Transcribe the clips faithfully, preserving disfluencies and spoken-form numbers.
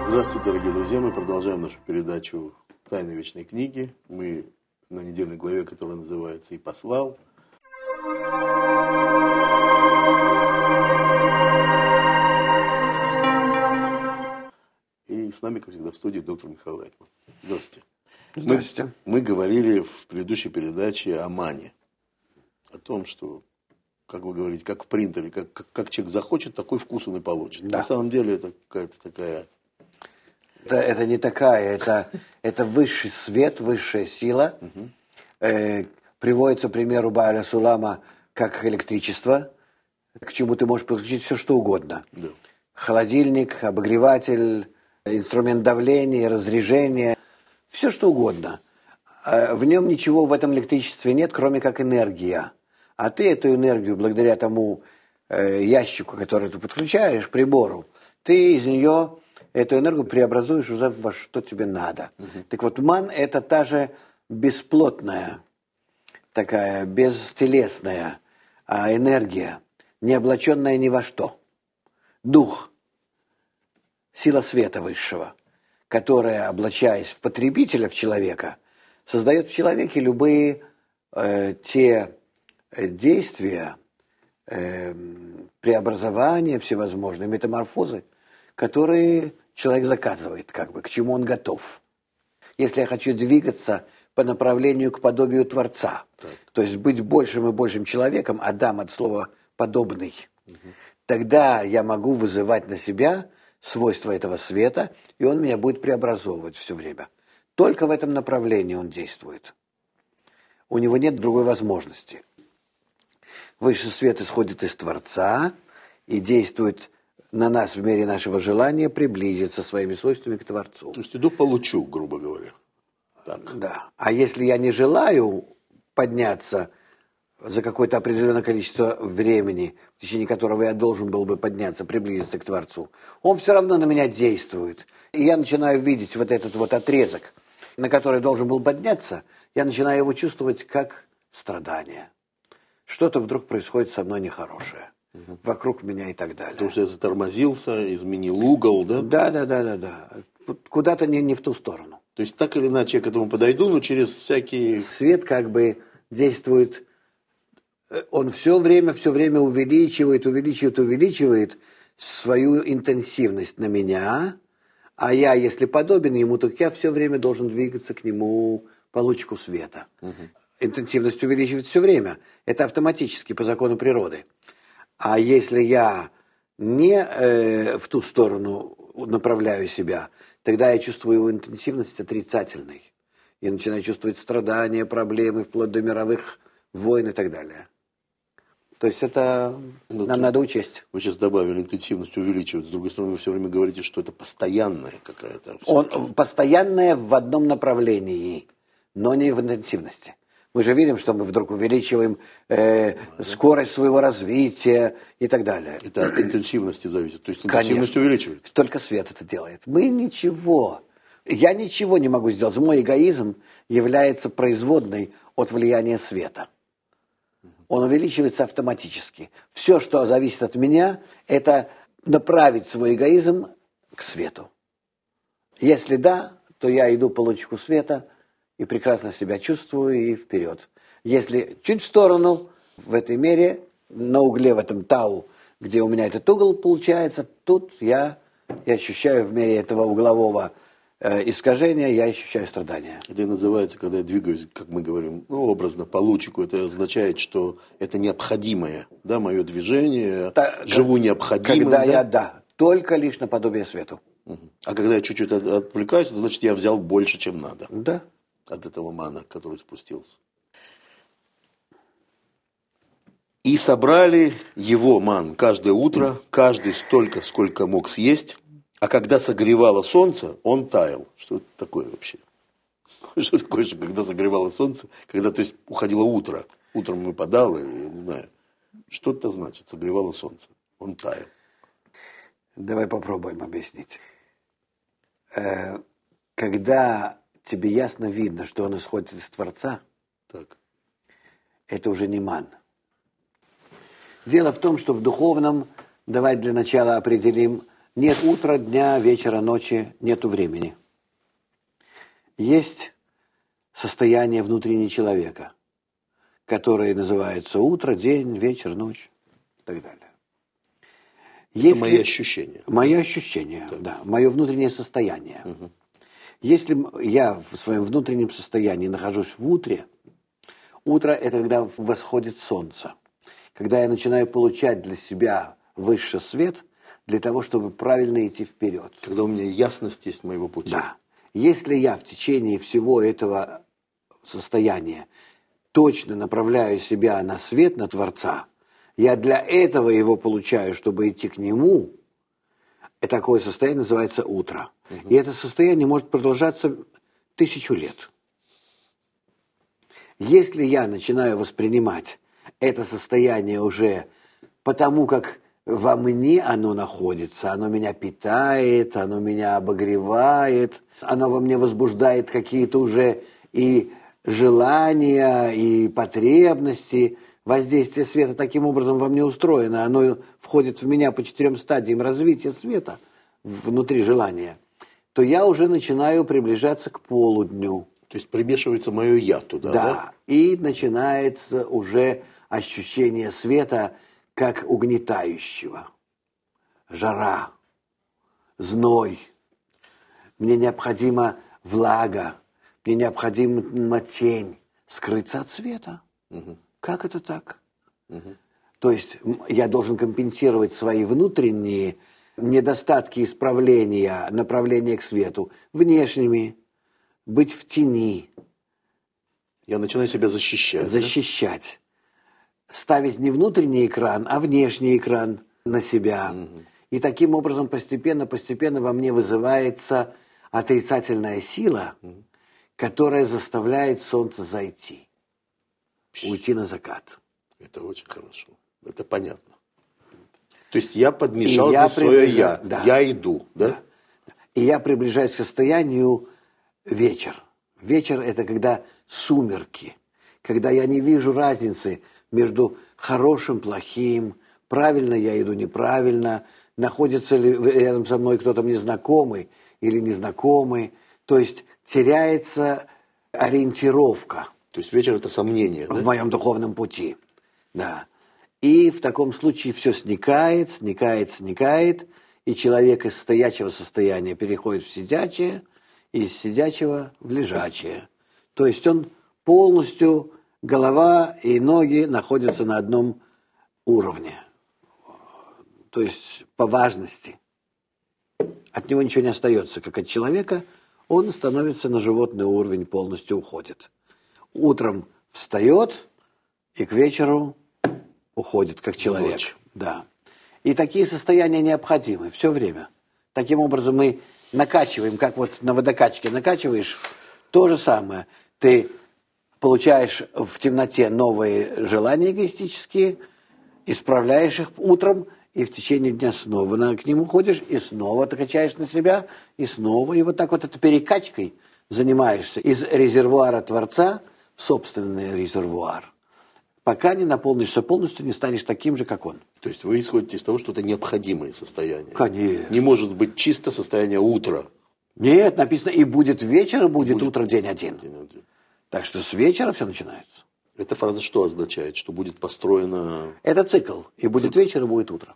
Здравствуйте, дорогие друзья. Мы продолжаем нашу передачу «Тайны вечной книги». Мы на недельной главе, которая называется «И послал». И с нами, как всегда, в студии доктор Михаил Айтман. Здравствуйте. Здравствуйте. Мы, мы говорили в предыдущей передаче о мане. О том, что, как вы говорите, как в принтере, как, как, как человек захочет, такой вкус он и получит. Да. На самом деле это какая-то такая... Это, это не такая, это, это высший свет, высшая сила. Угу. Э, приводится примеру Бааля Сулама как электричество, к чему ты можешь подключить все, что угодно. Да. Холодильник, обогреватель, инструмент давления, разряжения, все, что угодно. Э, в нем ничего в этом электричестве нет, кроме как энергия. А ты эту энергию, благодаря тому э, ящику, который ты подключаешь, прибору, ты из нее... эту энергию преобразуешь уже во что тебе надо. Uh-huh. Так вот, ман – это та же бесплотная, такая бестелесная а энергия, не облаченная ни во что. Дух, сила света высшего, которая, облачаясь в потребителя, в человека, создает в человеке любые э, те действия, э, преобразования всевозможные, метаморфозы, которые человек заказывает, как бы, к чему он готов. Если я хочу двигаться по направлению к подобию Творца, так. то есть быть большим и большим человеком, Адам от слова «подобный», угу. тогда я могу вызывать на себя свойства этого света, и он меня будет преобразовывать все время. Только в этом направлении он действует. У него нет другой возможности. Высший свет исходит из Творца и действует на нас в мере нашего желания приблизиться своими свойствами к Творцу. То есть иду получу, грубо говоря. Так. Да. А если я не желаю подняться за какое-то определенное количество времени, в течение которого я должен был бы подняться, приблизиться к Творцу, он все равно на меня действует. И я начинаю видеть вот этот вот отрезок, на который должен был подняться, я начинаю его чувствовать как страдание. Что-то вдруг происходит со мной нехорошее. Угу. Вокруг меня и так далее. Потому что я затормозился, изменил угол, да? Да, да, да, да, да. Куда-то не, не в ту сторону. То есть так или иначе я к этому подойду, но через всякие... Свет как бы действует, он все время, все время увеличивает, увеличивает, увеличивает свою интенсивность на меня, а я, если подобен ему, то я все время должен двигаться к нему по лучику света. Угу. Интенсивность увеличивает все время. Это автоматически по закону природы. А если я не э, в ту сторону направляю себя, тогда я чувствую его интенсивность отрицательной. Я начинаю чувствовать страдания, проблемы, вплоть до мировых войн и так далее. То есть это ну, нам надо учесть. Вы сейчас добавили, интенсивность увеличивать. С другой стороны, вы все время говорите, что это постоянная какая-то... Он, постоянная в одном направлении, но не в интенсивности. Мы же видим, что мы вдруг увеличиваем э, скорость своего развития и так далее. Это от интенсивности зависит. То есть интенсивность Конечно. увеличивается. Только свет это делает. Мы ничего. Я ничего не могу сделать. Мой эгоизм является производной от влияния света. Он увеличивается автоматически. Все, что зависит от меня, это направить свой эгоизм к свету. Если да, то я иду по лучику света, и прекрасно себя чувствую, и вперед. Если чуть в сторону, в этой мере, на угле, в этом тау, где у меня этот угол получается, тут я, я ощущаю в мере этого углового э, искажения, я ощущаю страдания. Это и называется, когда я двигаюсь, как мы говорим, ну, образно, по лучику, это означает, что это необходимое, да, мое движение, да, живу как, необходимым. Когда да? я, да, только лишь наподобие свету. Угу. А когда я чуть-чуть от, отвлекаюсь, это значит, я взял больше, чем надо. Да. От этого мана, который спустился. И собрали его ман каждое утро, каждый столько, сколько мог съесть, а когда согревало солнце, он таял. Что это такое вообще? Что такое, что когда согревало солнце, когда, то есть, уходило утро, утром выпадало, я не знаю, что это значит, согревало солнце, он таял. Давай попробуем объяснить. Когда тебе ясно видно, что он исходит из Творца, так. это уже не ман. Дело в том, что в духовном, давай для начала определим, Нет утра, дня, вечера, ночи, нету времени. Есть состояние внутреннего человека, которое называется утро, день, вечер, ночь и так далее. Если... Это мои ощущения. Мои ощущения, так. да, мое внутреннее состояние. Угу. Если я в своем внутреннем состоянии нахожусь в утре, утро – это когда восходит солнце, когда я начинаю получать для себя высший свет для того, чтобы правильно идти вперед. Когда у меня ясность есть моего пути. Да. Если я в течение всего этого состояния точно направляю себя на свет, на Творца, я для этого его получаю, чтобы идти к Нему, и такое состояние называется утро. Угу. И это состояние может продолжаться тысячу лет. Если я начинаю воспринимать это состояние уже потому, как во мне оно находится, оно меня питает, оно меня обогревает, оно во мне возбуждает какие-то уже и желания, и потребности. Воздействие света таким образом во мне устроено, оно входит в меня по четырем стадиям развития света внутри желания, то я уже начинаю приближаться к полудню. То есть примешивается мое «я» туда, да? Да, и начинается уже ощущение света как угнетающего. Жара, зной. Мне необходима влага, мне необходима тень, скрыться от света. Угу. Как это так? Угу. То есть я должен компенсировать свои внутренние недостатки исправления, направления к свету внешними, быть в тени. Я начинаю себя защищать. Защищать. Да? Ставить не внутренний экран, а внешний экран на себя. Угу. И таким образом постепенно-постепенно во мне вызывается отрицательная сила, угу. которая заставляет солнце зайти. Уйти на закат. Это очень хорошо. Это понятно. То есть я подмешал я свое «я». Да. Я иду, да? да? И я приближаюсь к состоянию вечер. Вечер – это когда сумерки, когда я не вижу разницы между хорошим, плохим, правильно я иду, неправильно, находится ли рядом со мной кто-то мне знакомый или незнакомый. То есть теряется ориентировка. То есть вечер – это сомнение, в да? моем духовном пути. Да. И в таком случае все сникает, сникает, сникает, и человек из стоячего состояния переходит в сидячее, и из сидячего в лежачее. То есть он полностью, голова и ноги находятся на одном уровне. То есть по важности. От него ничего не остается, как от человека, он становится на животный уровень, полностью уходит. Утром встает и к вечеру уходит, как человек. Ночь. Да. И такие состояния необходимы все время. Таким образом мы накачиваем, как вот на водокачке накачиваешь, то же самое. Ты получаешь в темноте новые желания эгоистические, исправляешь их утром, и в течение дня снова к ним уходишь, и снова ты качаешь на себя, и снова. И вот так вот этой перекачкой занимаешься из резервуара Творца в собственный резервуар, пока не наполнишься полностью, не станешь таким же, как он. То есть вы исходите из того, что это необходимое состояние. Конечно. Не может быть чисто состояние утра. Нет, написано, и будет вечер, и будет, будет утро, день один. день один. Так что с вечера все начинается. Эта фраза что означает? Что будет построено... Это цикл. И будет цикл. Вечер, и будет утро.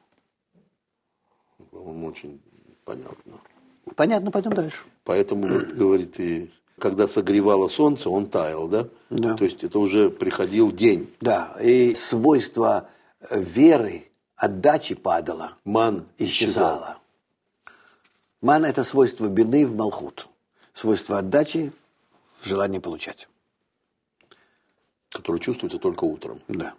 По-моему, очень понятно. Понятно, пойдем дальше. Поэтому, вот, говорит, и когда согревало солнце, он таял, да? Да. То есть это уже приходил день. Да, и свойство веры, отдачи падало. Ман исчезал. исчезало. Ман – это свойство бины в Малхут. Свойство отдачи в желании получать. Которое чувствуется только утром. Да.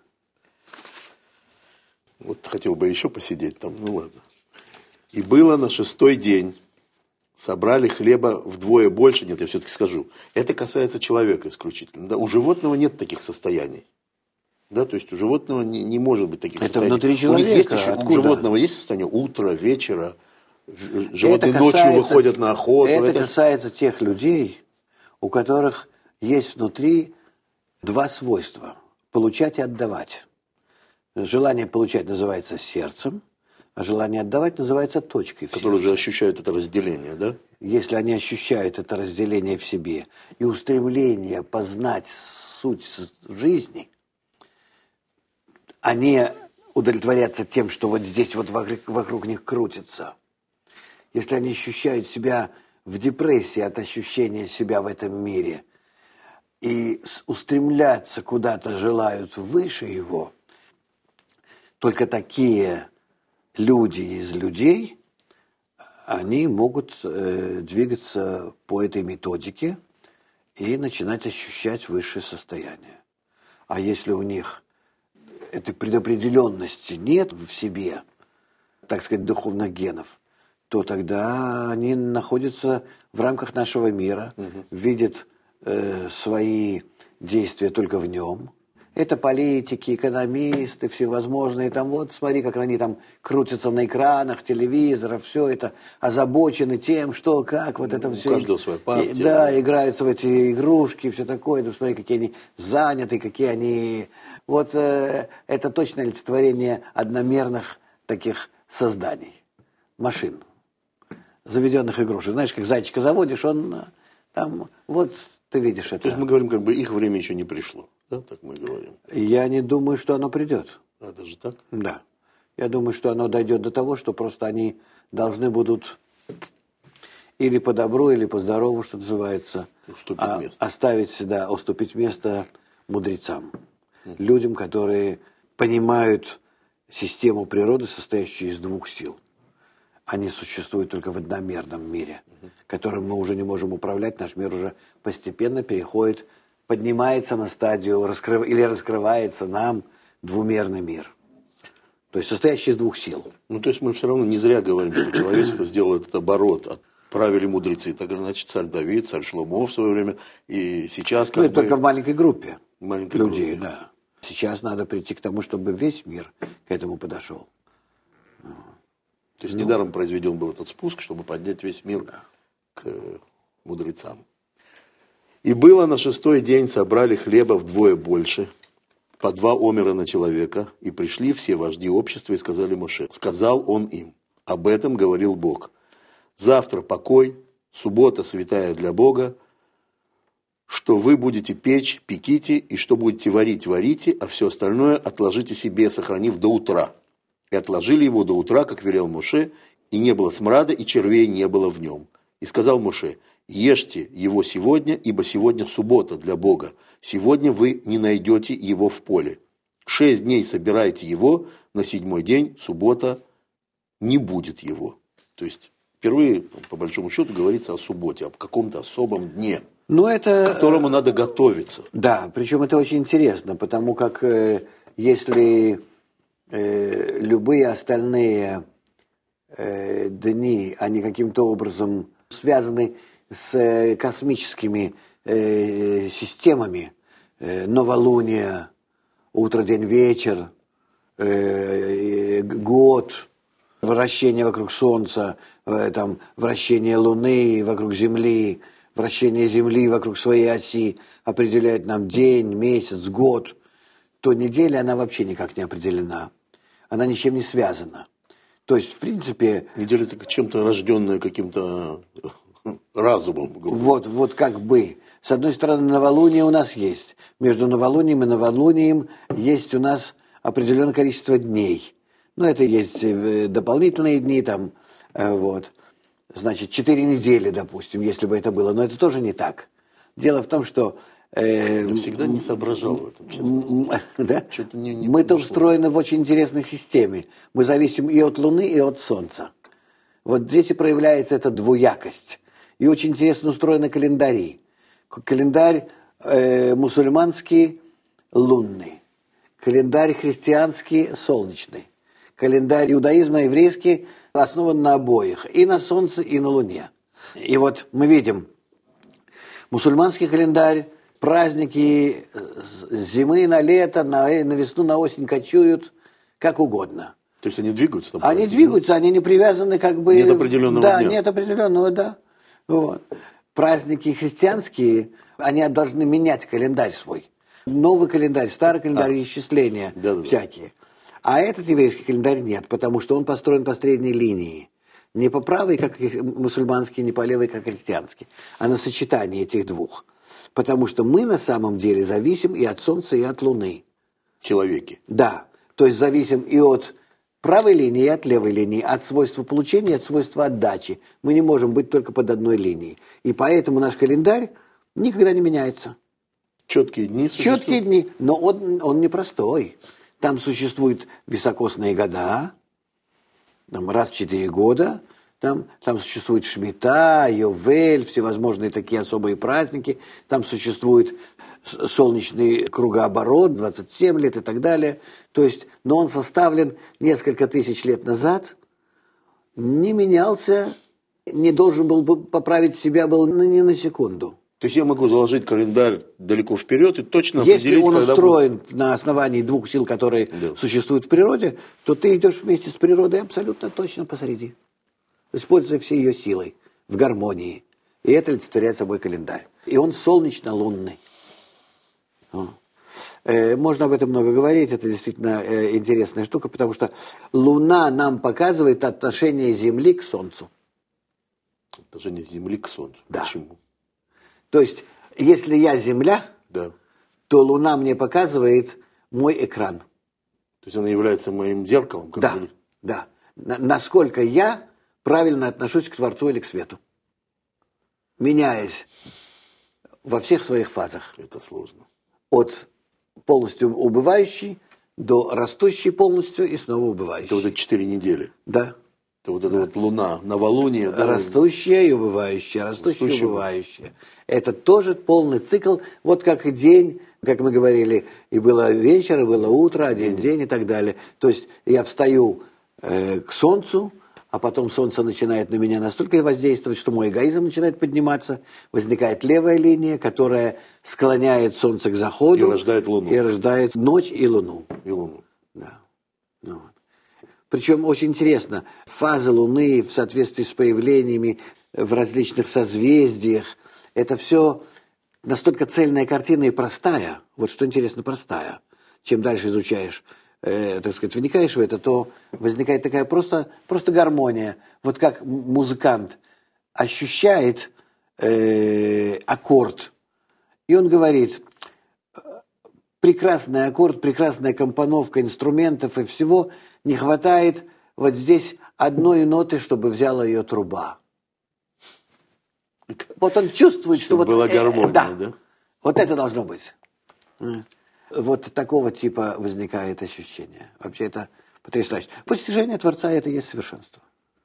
Вот хотел бы еще посидеть там, ну ладно. И было на шестой день. Собрали хлеба вдвое больше. Нет, я все-таки скажу. Это касается человека исключительно. Да? У животного нет таких состояний. Да? То есть у животного не, не может быть таких это состояний. Внутри человека. У них есть еще, у животного есть состояние утра, вечера. Животные это ночью касается, выходят на охоту. Это, это касается тех людей, у которых есть внутри два свойства. Получать и отдавать. Желание получать называется сердцем. А желание отдавать называется точкой. Которые уже ощущают это разделение, да? Если они ощущают это разделение в себе и устремление познать суть жизни, они удовлетворятся тем, что вот здесь вот вокруг, вокруг них крутится. Если они ощущают себя в депрессии от ощущения себя в этом мире и устремляться куда-то желают выше его, только такие люди из людей, они могут э, двигаться по этой методике и начинать ощущать высшее состояние. А если у них этой предопределенности нет в себе, так сказать, духовных генов, то тогда они находятся в рамках нашего мира, угу. видят э, свои действия только в нем. Это политики, экономисты, всевозможные. Там вот, смотри, как они там крутятся на экранах, телевизоров, все это озабочены тем, что, как, вот это У все. У каждого своя партия. И, да, да, играются в эти игрушки, все такое. Ну, смотри, какие они заняты, какие они... Вот э, это точно олицетворение одномерных таких созданий, машин, заведенных игрушек. Знаешь, как зайчика заводишь, он там, вот ты видишь это. То есть мы говорим, как бы их время еще не пришло. Да, так мы говорим. Я не думаю, что оно придет. А, даже так? Да. Я думаю, что оно дойдет до того, что просто они должны будут или по добру, или по здорову, что называется, уступить а, место. оставить, да, уступить место мудрецам. Mm. Людям, которые понимают систему природы, состоящую из двух сил. Они существуют только в одномерном мире, mm-hmm. которым мы уже не можем управлять. Наш мир уже постепенно переходит, поднимается на стадию раскрыв... или раскрывается нам двумерный мир. То есть состоящий из двух сил. Ну, то есть мы все равно не зря говорим, что человечество сделало этот оборот. Отправили мудрецы. Так, значит, царь Давид, царь Шломо в свое время. И сейчас как ну, бы... это только в маленькой группе маленькой людей, группе. Да. Сейчас надо прийти к тому, чтобы весь мир к этому подошел. То есть ну, недаром произведен был этот спуск, чтобы поднять весь мир да. к мудрецам. И было на шестой день, собрали хлеба вдвое больше, по два омера на человека, и пришли все вожди общества и сказали Моше. Сказал он им, об этом говорил Бог. Завтра покой, суббота святая для Бога, что вы будете печь, пеките, и что будете варить, варите, а все остальное отложите себе, сохранив до утра. И отложили его до утра, как велел Моше, и не было смрада, и червей не было в нем. И сказал Моше, ешьте его сегодня, ибо сегодня суббота для Бога. Сегодня вы не найдете его в поле. Шесть дней собирайте его, на седьмой день, суббота, не будет его. То есть впервые, по большому счету, говорится о субботе, о каком-то особом дне, ну, это... к которому надо готовиться. Да, причем это очень интересно, потому как э, если э, любые остальные э, дни, они каким-то образом связаны с э, космическими э, системами, э, новолуние, утро, день, вечер, э, год, вращение вокруг Солнца, э, там, вращение Луны вокруг Земли, вращение Земли вокруг своей оси определяет нам день, месяц, год, то неделя, она вообще никак не определена. Она ничем не связана. То есть, в принципе... Неделя это чем-то рожденная каким-то разумом. Вот, вот как бы. С одной стороны, новолуние у нас есть. Между новолунием и новолунием есть у нас определенное количество дней. Ну, это есть дополнительные дни, там, вот. Значит, четыре недели, допустим, если бы это было. Но это тоже не так. Дело в том, что... Э, Я всегда не соображал в этом, честно. Да? Не, не Мы-то пошло. устроены в очень интересной системе. Мы зависим и от Луны, и от Солнца. Вот здесь и проявляется эта двуякость. И очень интересно устроены календари. Календарь э, мусульманский лунный. Календарь христианский солнечный. Календарь иудаизма еврейский основан на обоих. И на Солнце, и на Луне. И вот мы видим мусульманский календарь, праздники с зимы на лето, на, на весну, на осень кочуют, как угодно. То есть они двигаются? Там они праздники, двигаются, они не привязаны как бы... Нет определенного да, дня. Да, нет определенного, да. Вот. Праздники христианские, они должны менять календарь свой. Новый календарь, старый календарь, а. исчисления да, да, всякие. А этот еврейский календарь нет, потому что он построен по средней линии. Не по правой, как мусульманский, не по левой, как христианский, а на сочетании этих двух. Потому что мы на самом деле зависим и от Солнца, и от Луны. Человеки. Да, то есть зависим и от правой линии, и от левой линии, от свойства получения, и от свойства отдачи. Мы не можем быть только под одной линией. И поэтому наш календарь никогда не меняется. Четкие дни существуют. Четкие дни, но он, он непростой. Там существуют високосные года, там раз в четыре года, там, там существует Шмита, Йовель, всевозможные такие особые праздники, там существует солнечный кругооборот, двадцать семь лет и так далее. То есть, но он составлен несколько тысяч лет назад, не менялся, не должен был поправить себя был ни на секунду. То есть я могу заложить календарь далеко вперед и точно Если определить, он когда устроен будет... на основании двух сил, которые да. существуют в природе, то ты идешь вместе с природой абсолютно точно посреди, используя все ее силы в гармонии. И это олицетворяет собой календарь. И он солнечно-лунный. Можно об этом много говорить, это действительно интересная штука, потому что Луна нам показывает отношение Земли к Солнцу. Отношение Земли к Солнцу. Да. Почему? То есть, если я Земля, да. то Луна мне показывает мой экран. То есть она является моим зеркалом? Как да, бы... да. Насколько я правильно отношусь к Творцу или к свету. Меняясь во всех своих фазах. Это сложно. От полностью убывающей до растущей полностью и снова убывающей. Это вот эти четыре недели. Да. Это вот эта вот луна, новолуние. Да, растущая и убывающая, растущая и растущая. убывающая. Это тоже полный цикл, вот как и день, как мы говорили, и было вечер, и было утро, один день и так далее. То есть я встаю э, к солнцу, а потом солнце начинает на меня настолько воздействовать, что мой эгоизм начинает подниматься, возникает левая линия, которая склоняет солнце к заходу. И рождает луну. И рождает ночь и луну. И луну. Да. Ну, вот. Причем очень интересно, фазы Луны в соответствии с появлениями в различных созвездиях, это все настолько цельная картина и простая, вот что интересно, простая. Чем дальше изучаешь, э, так сказать, вникаешь в это, то возникает такая просто, просто гармония. Вот как музыкант ощущает э, аккорд, и он говорит, прекрасный аккорд, прекрасная компоновка инструментов и всего, не хватает вот здесь одной ноты, чтобы взяла ее труба. Вот он чувствует, чтобы что была вот... гармония, э, да, да? Вот это должно быть. Вот такого типа возникает ощущение. Вообще это потрясающе. Постижение Творца – это и есть совершенство.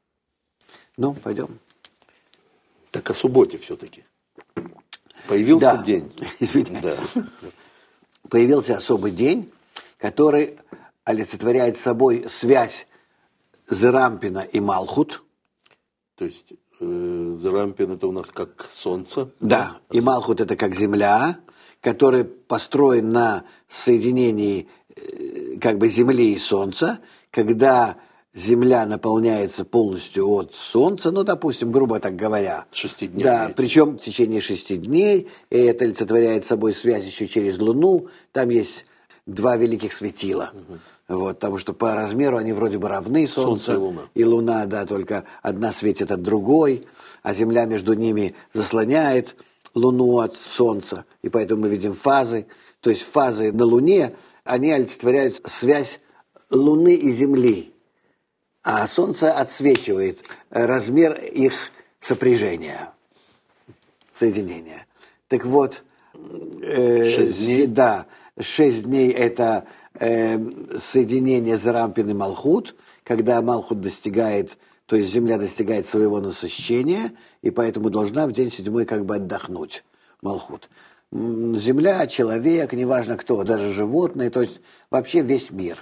Ну, пойдем. Так о субботе все-таки. Появился да. день. Извиняюсь. Да. Появился особый день, который олицетворяет собой связь Зерампина и Малхут. То есть э, Зерампин это у нас как солнце. Да, и Малхут это как земля, который построен на соединении э, как бы земли и солнца, когда земля наполняется полностью от солнца, ну, допустим, грубо так говоря. Шести дней. Да, причем в течение шести дней, и это олицетворяет собой связь еще через Луну, там есть два великих светила. Угу. Вот, потому что по размеру они вроде бы равны, Солнце, Солнце и Луна. И Луна, да, только одна светит от другой, а Земля между ними заслоняет Луну от Солнца, и поэтому мы видим фазы. То есть фазы на Луне, они олицетворяют связь Луны и Земли, а Солнце отсвечивает размер их сопряжения, соединения. Так вот, э, шесть дней. Да, шесть дней это э, соединение Зерампин и Малхут, когда Малхут достигает, то есть Земля достигает своего насыщения, и поэтому должна в день седьмой как бы отдохнуть, Малхут. Земля, человек, неважно кто, даже животные, то есть вообще весь мир.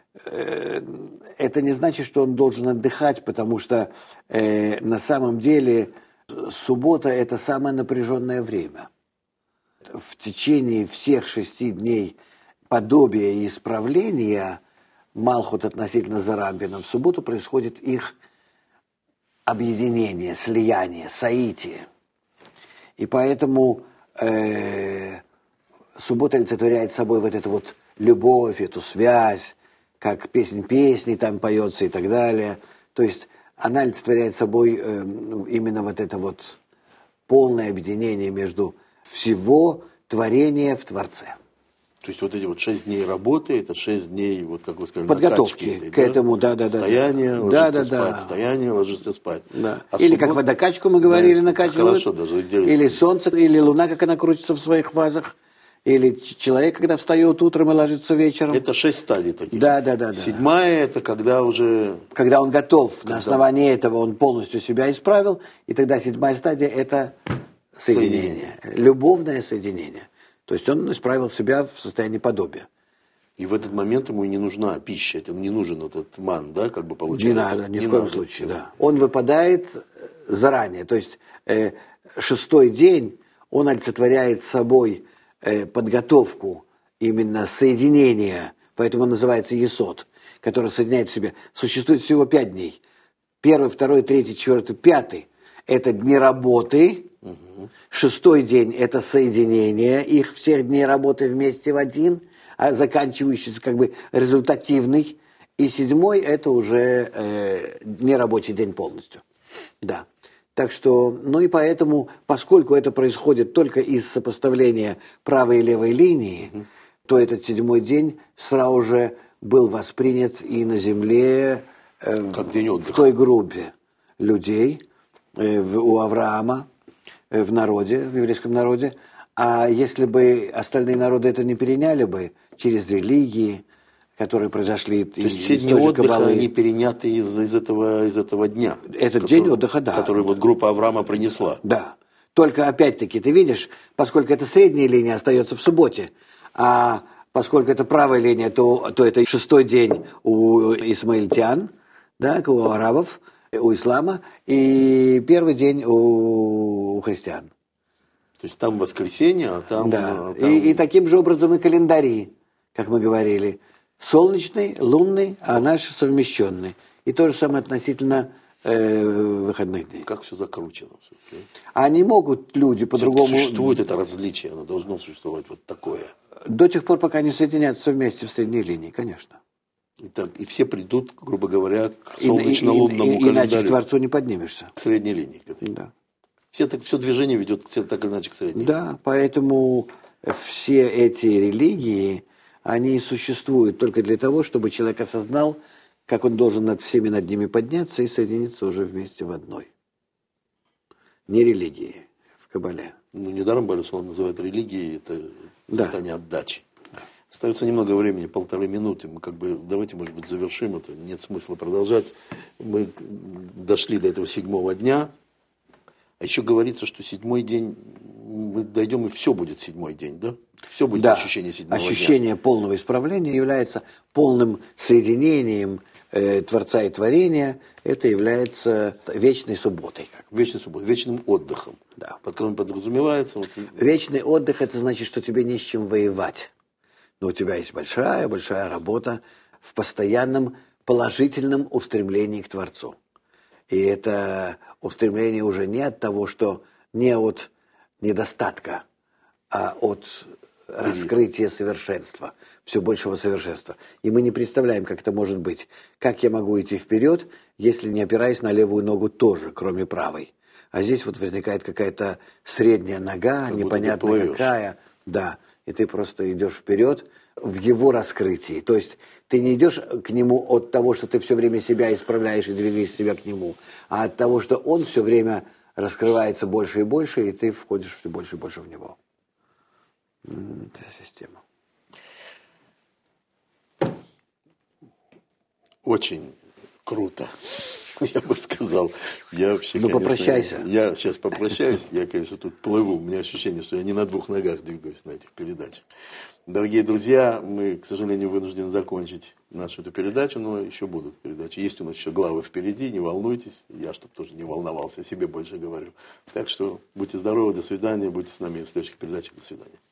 Это не значит, что он должен отдыхать, потому что э, на самом деле суббота – это самое напряженное время. В течение всех шести дней подобия и исправления Малхут относительно Зерампина, в субботу происходит их объединение, слияние, соитие. И поэтому э, суббота олицетворяет собой вот эту вот любовь, эту связь, как песнь песни там поется и так далее. То есть она олицетворяет собой э, именно вот это вот полное объединение между всего творения в Творце. То есть вот эти вот шесть дней работы, это шесть дней, вот как вы сказали, подготовки этой, к да? этому, да, да, да. Стояние, да. ложиться да, спать, да. стояние, ложиться спать. Да. А или суббот... как водокачку мы говорили, да, накачивают. Хорошо, даже делится. Или солнце, или луна, как она крутится в своих фазах. Или человек, когда встает утром и ложится вечером. Это шесть стадий таких. Да, да, да. Седьмая, да. это когда уже... Когда он готов, когда... на основании этого он полностью себя исправил. И тогда седьмая стадия – это соединение. соединение. Любовное соединение. То есть он исправил себя в состоянии подобия. И в этот момент ему не нужна пища, это не нужен этот ман, да, как бы получается. Не надо, ни не в коем надо. случае, да. Он выпадает заранее. То есть э, шестой день, он олицетворяет собой э, подготовку, именно соединения, поэтому он называется есод, который соединяет в себе. Существует всего пять дней. Первый, второй, третий, четвертый, пятый – это дни работы. Угу. Шестой день – это соединение их всех дней работы вместе в один, а заканчивающийся как бы результативный. И седьмой – это уже э, нерабочий день полностью. Да. Так что, ну и поэтому, поскольку это происходит только из сопоставления правой и левой линии, угу. то этот седьмой день сразу же был воспринят и на земле э, как день отдыха. В той группе людей, э, в, у Авраама, э, в народе, в еврейском народе. А если бы остальные народы это не переняли бы через религии, которые произошли То есть из, все из дни той же отдыха, кабалы. Они переняты из, из, этого, из этого дня. Этот который, день отдыха, да. Который вот группа Авраама принесла. Да. Только опять-таки, ты видишь, поскольку это средняя линия, остается в субботе, а поскольку это правая линия, то, то это шестой день у исмаильтян, да, у арабов, у ислама, и первый день у, у христиан. То есть там воскресенье, а там... Да. там... И, и таким же образом и календари, как мы говорили. Солнечный, лунный, а наш совмещенный. И то же самое относительно э, выходных дней. Как все закручено. Все-таки. А не могут люди по-другому... Существует это различие, оно должно существовать вот такое. До тех пор, пока не соединятся вместе в средней линии, конечно. И, так, и все придут, грубо говоря, к солнечно-лунному и, и, и, календарю. Иначе к Творцу не поднимешься. К средней линии. Да. Все, так, все движение ведет все так или иначе к средней. Да, поэтому все эти религии, они существуют только для того, чтобы человек осознал, как он должен над всеми над ними подняться и соединиться уже вместе в одной. Не религии в Кабале. Ну, недаром Балюсон называет религией, это да. состояние отдачи. Да. Остается немного времени, полторы минуты. Мы как бы, давайте, может быть, завершим это. Нет смысла продолжать. Мы дошли до этого седьмого дня. А еще говорится, что седьмой день, мы дойдем, и все будет седьмой день, да? Все будет да. ощущение седьмого ощущение дня. Ощущение полного исправления является полным соединением э, Творца и творения. Это является вечной субботой. Как. Вечной субботой, вечным отдыхом. Да. Под которым подразумевается... Вот... Вечный отдых – это значит, что тебе не с чем воевать. Но у тебя есть большая-большая работа в постоянном положительном устремлении к Творцу. И это устремление уже не от того, что не от недостатка, а от раскрытия совершенства, все большего совершенства. И мы не представляем, как это может быть. Как я могу идти вперед, если не опираясь на левую ногу тоже, кроме правой. А здесь вот возникает какая-то средняя нога, как непонятно какая. Да, и ты просто идешь вперед в его раскрытии. То есть ты не идешь к нему от того, что ты все время себя исправляешь и двигаешь себя к нему, а от того, что он все время раскрывается больше и больше, и ты входишь все больше и больше в него. Это система. Очень круто, я бы сказал. Я вообще, ну, конечно, попрощайся. Я сейчас попрощаюсь. Я, конечно, тут плыву. У меня ощущение, что я не на двух ногах двигаюсь на этих передачах. Дорогие друзья, мы, к сожалению, вынуждены закончить нашу эту передачу, но еще будут передачи. Есть у нас еще главы впереди, не волнуйтесь. Я, чтобы тоже не волновался, о себе больше говорю. Так что будьте здоровы, до свидания. Будьте с нами в следующих передачах. До свидания.